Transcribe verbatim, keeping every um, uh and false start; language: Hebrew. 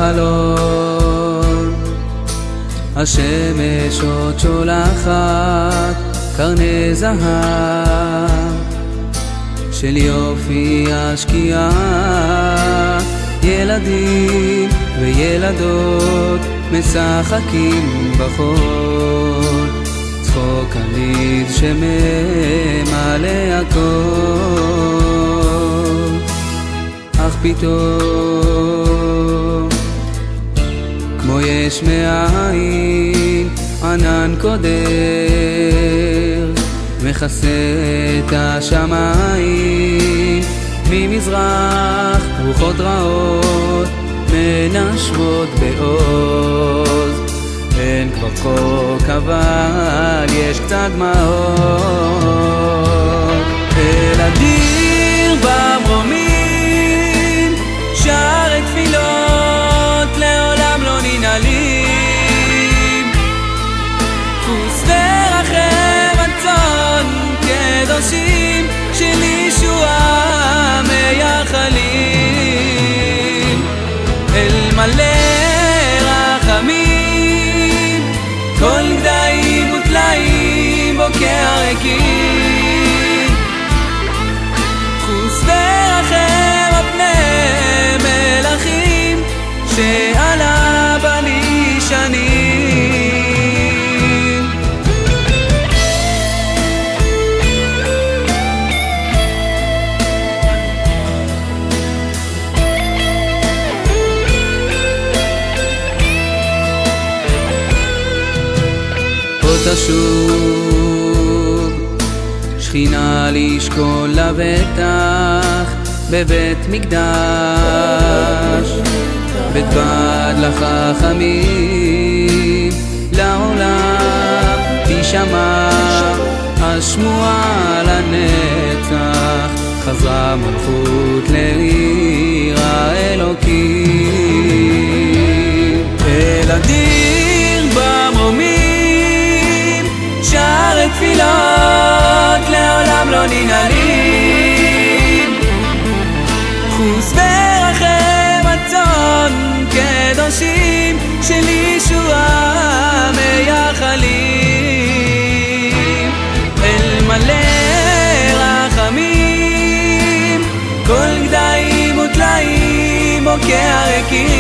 החלון, השמש עוד שולחת קרני זהב של יופי השקיעה. ילדים וילדות משחקים בחול, צחוק עליד שממלא הכל. אך פתאום כמו יש מאין ענן קודר מכסה את השמיים. ממזרח רוחות רעות מנשבות בעוז, אין כבר צחוק אבל יש קצת דמעות. אל הדיר במרומים שערי תפילות לעולם לא ננעלים, דפוס ורחם רצון קדושים של ישועה מייחלים. אל מלא רחמים כל גדיים וטלאים בוקע ריקים, דפוס ורחם הפני מלכים שעלה בנישנים. תשוב שכינה לשכון לבטח בבית מקדש, בית בד לחכמים לעולם תשמע השמועה לנצח. חזרה מלכות לעיר האלוקים. אל הדיר במרומים שערי תפילות לעולם לא ננעלים, דפוס ורחם רצון קדושים של ישועה מייחלים. אל מלא רחמים כל גדיים וטלאים בוקע ריקים,